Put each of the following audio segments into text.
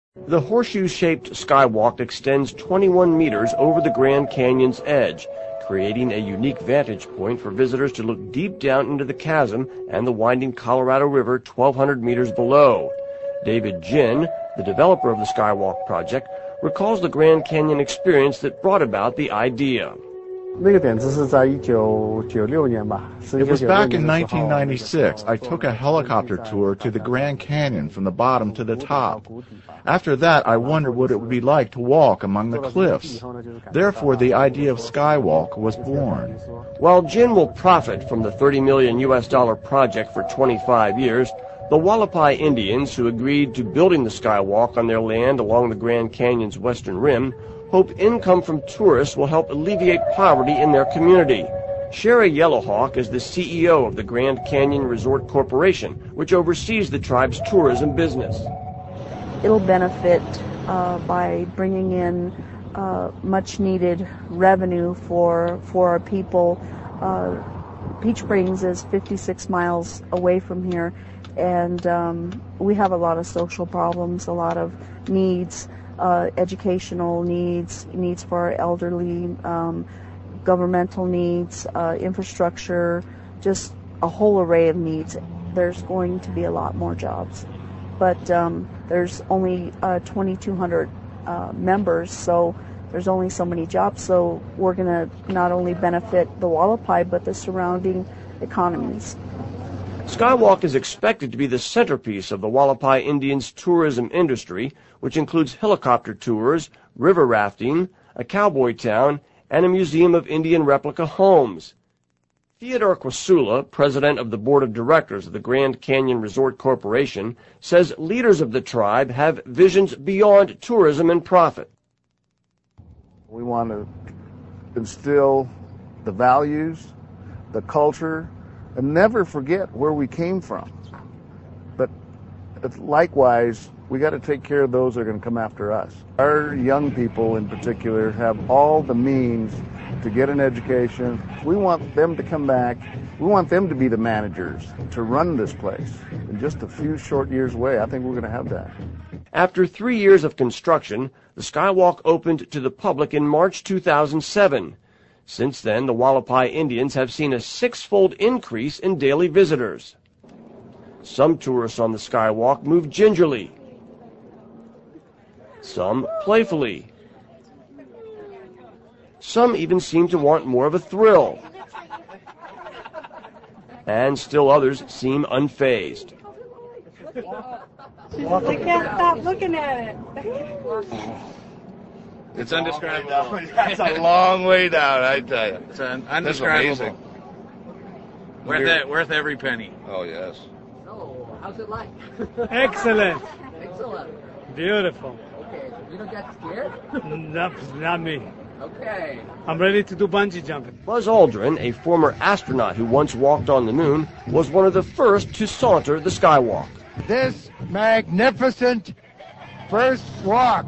The horseshoe-shaped skywalk extends 21 meters over the Grand Canyon's edge, creating a unique vantage point for visitors to look deep down into the chasm and the winding Colorado River 1,200 meters below. David Jin, the developer of the Skywalk project, recalls the Grand Canyon experience that brought about the idea. It was back in 1996. I took a helicopter tour to the Grand Canyon from the bottom to the top. After that, I wondered what it would be like to walk among the cliffs. Therefore, the idea of Skywalk was born. While Jin will profit from the $30 million project for 25 years, the Hualapai Indians, who agreed to building the Skywalk on their land along the Grand Canyon's western rim, hope income from tourists will help alleviate poverty in their community. Sherry Yellowhawk is the CEO of the Grand Canyon Resort Corporation, which oversees the tribe's tourism business. It'll benefit by bringing in much-needed revenue for our people. Peach Springs is 56 miles away from here, and we have a lot of social problems, a lot of needs. Educational needs for our elderly, governmental needs, infrastructure, just a whole array of needs. There's going to be a lot more jobs, but there's only 2,200 members, so there's only so many jobs. So we're going to not only benefit the Hualapai, but the surrounding economies. Skywalk is expected to be the centerpiece of the Hualapai Indians' tourism industry, which includes helicopter tours, river rafting, a cowboy town, and a museum of Indian replica homes. Theodore Quasula, president of the board of directors of the Grand Canyon Resort Corporation, says leaders of the tribe have visions beyond tourism and profit. We want to instill the values, the culture, and never forget where we came from. But likewise, we got to take care of those that are going to come after us. Our young people in particular have all the means to get an education. We want them to come back. We want them to be the managers, to run this place. In just a few short years away, I think we're going to have that. After 3 years of construction, the Skywalk opened to the public in March 2007. Since then, the Hualapai Indians have seen a six-fold increase in daily visitors. Some tourists on the Skywalk move gingerly, some playfully. Some even seem to want more of a thrill. And still others seem unfazed. I can't stop looking at it. It's indescribable. That's a long way down, I tell you. It's indescribable. Worth every penny. Oh, yes. So, how's it like? Excellent. Excellent. Beautiful. Okay, so you don't get scared? Not me. Okay. I'm ready to do bungee jumping. Buzz Aldrin, a former astronaut who once walked on the moon, was one of the first to saunter the Skywalk. This magnificent first walk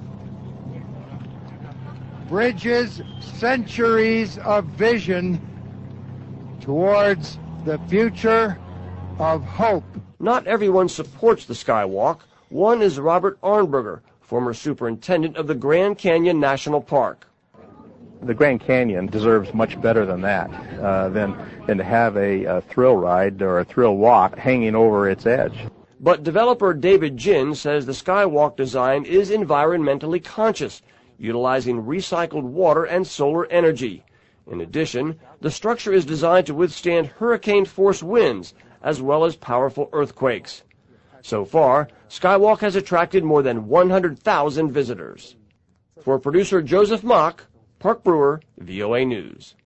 bridges centuries of vision towards the future of hope. Not everyone supports the Skywalk. One is Robert Arnberger, former superintendent of the Grand Canyon National Park. The Grand Canyon deserves much better than that, than to have a thrill ride or a thrill walk hanging over its edge. But developer David Jin says the Skywalk design is environmentally conscious, utilizing recycled water and solar energy. In addition, the structure is designed to withstand hurricane-force winds as well as powerful earthquakes. So far, Skywalk has attracted more than 100,000 visitors. For producer Joseph Mock, Park Brewer, VOA News.